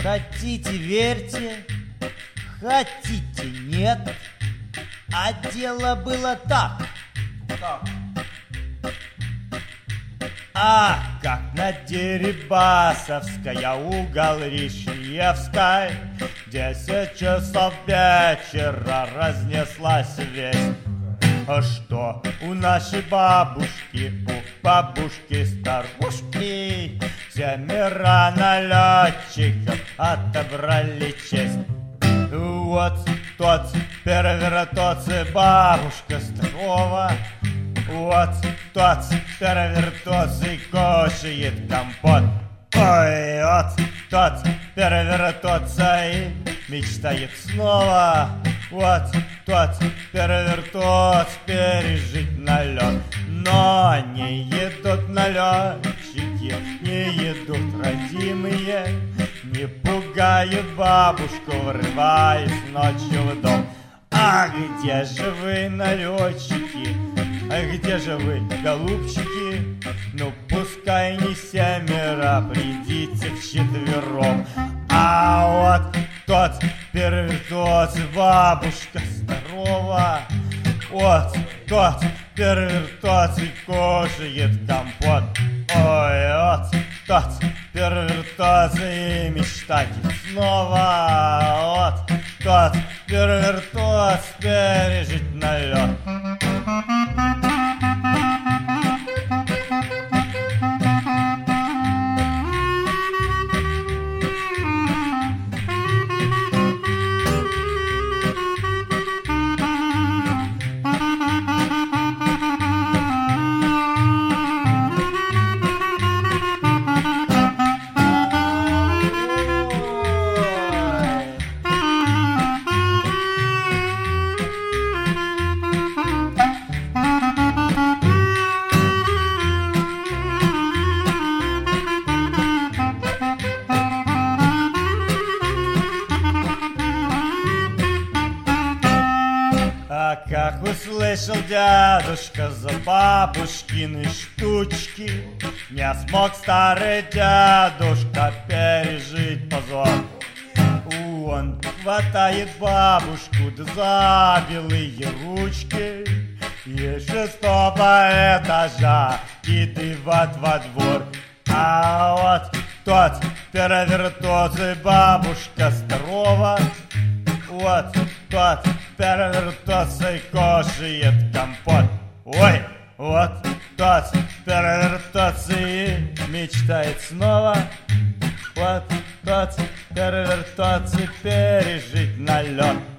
Хотите, верьте, хотите, нет. А дело было так. Как на Дерибасовской, угол Ришьевской, 10 часов вечера разнеслась весть, что у нашей бабушки, у бабушки-старушки, 7 налетчиков отобрали честь. Вот тот первертоц, бабушка здорова, вот тот первертоц и кушает компот. Ой, вот тот первертоц и мечтает снова, вот тот первертоц пережить налет. Но не едут налетчики, не едут родимые, не пугают бабушку, врываясь ночью в дом. А где же вы, налетчики? А где же вы, голубчики? Ну пускай не 7, придите вчетвером. А вот тот первертоц, бабушка здорова, вот тот первертоц и кушает компот. Ой, вот тот первертоц и мечтает снова, вот тот первертоц пережить налет. Как услышал дедушка за бабушкины штучки, не смог старый дедушка пережить позор. Он хватает бабушку за белые ручки и 6-го этажа кидывает во двор. А вот тот первертоц и бабушка здорова, вот тот первертоц и кушает компот. Ой, вот тот первертоц и мечтает снова, вот тот первертоц и пережить налет.